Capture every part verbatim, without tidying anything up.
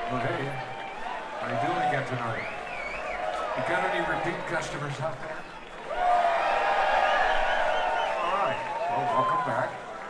Well, hey, how you doing again tonight? You got any repeat customers out there? All right. Well, welcome back.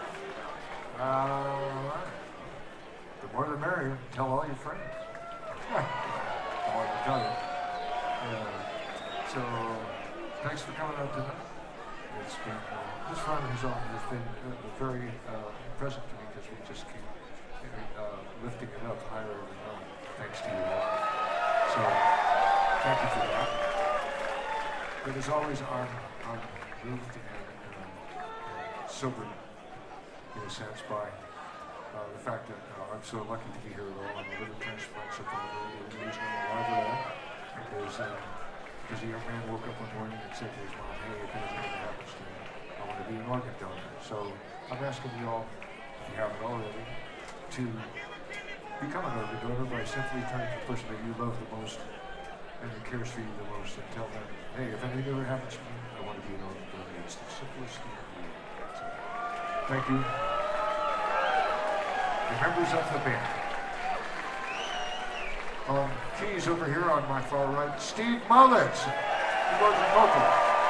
Uh, the more the merrier. Tell all your friends. I want to tell you. Uh, so, thanks for coming out tonight. It's been uh, this run has, has been uh, very uh, present to me because we just keep uh, lifting it up higher every night, thanks to you all. So, thank you for that. But as always, I'm, I'm moved and, uh, and sobered, in a sense, by uh, the fact that uh, I'm so lucky to be here at all. I'm a liver transplant survivor. The reason I'm alive at all is uh, because a young man woke up one morning and said to his mom, hey, if anything ever happens to me, I want to be an organ donor. So I'm asking you all, if you haven't already, to become an organ donor by simply turning to the person that you love the most and that cares for you the most and tell them, hey, if anything ever happens to me, I want to be an organ donor. It's the simplest thing to do. So, thank you. The members of the band. On keys over here on my far right, Steve Mullins. He goes on vocal.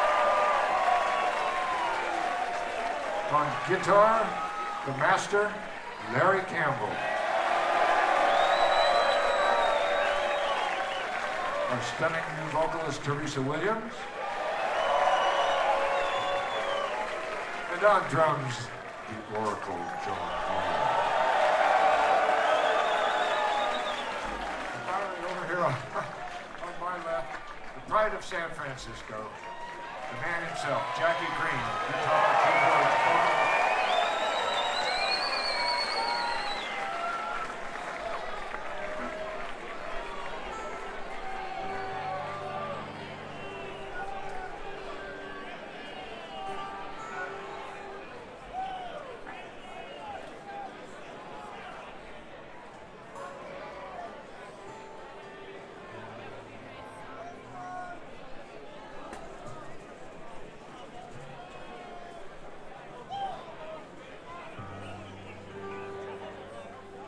On guitar, the master, Larry Campbell. Our stunning new vocalist, Teresa Williams. And on drums, the Oracle, John Hall. And finally, over here on, on my left, the pride of San Francisco, the man himself, Jackie Green, guitar, keyboard, vocal,